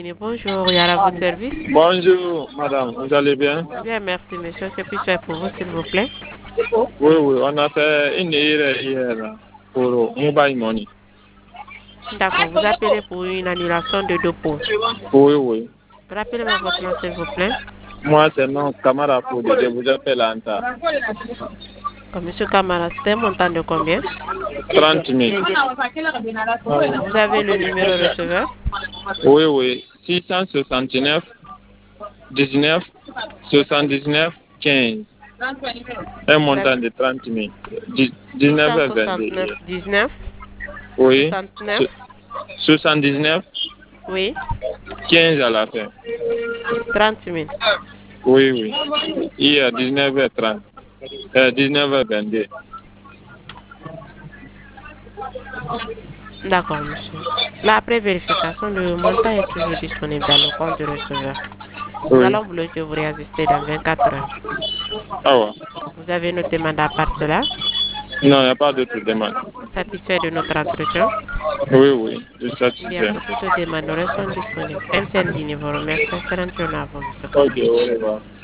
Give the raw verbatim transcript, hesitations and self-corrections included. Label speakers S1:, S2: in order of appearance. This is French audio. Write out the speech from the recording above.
S1: Bonjour, il y a à votre service.
S2: Bonjour, madame, vous allez bien?
S1: Bien, merci, monsieur. Que puis-je faire pour vous, s'il vous plaît?
S2: Oui, oui, on a fait une erreur hier pour Mobile Money.
S1: D'accord, vous appelez pour une annulation de dépôt.
S2: Oui, oui.
S1: Rappelez-moi votre nom, s'il vous plaît.
S2: Moi, c'est mon camarade pour je vous appelle Anta.
S1: Oh, monsieur Kamara, c'était un montant de combien?
S2: trente mille.
S1: Vous avez le numéro receveur?
S2: Oui, oui. six cent soixante-neuf, dix-neuf, soixante-dix-neuf, quinze. Un
S1: Vous
S2: montant
S1: avez
S2: de trente mille. dix-neuf et vingt-deux.
S1: six cent soixante-neuf, dix-neuf,
S2: Oui.
S1: soixante-neuf,
S2: soixante-dix-neuf,
S1: oui,
S2: quinze à la fin.
S1: trente mille.
S2: Oui, oui. Hier, dix-neuf heures trente. Euh, dix-neuf heures vingt-deux.
S1: D'accord, monsieur. Là, après vérification, le montant est toujours disponible dans le compte du receveur. Nous
S2: Oui.
S1: allons vous le vous réajuster dans vingt-quatre heures.
S2: Ah ouais.
S1: Vous avez noté mandat par cela?
S2: Non, il n'y a pas d'autre demande.
S1: Satisfait de notre entretien?
S2: Oui, oui, je suis
S1: Il y a
S2: satisfait.
S1: pour toute demande, nous restons disponibles. M T N ligne vous remercie. Excellente journée à vous, monsieur
S2: Ok,
S1: Kamara.
S2: au revoir.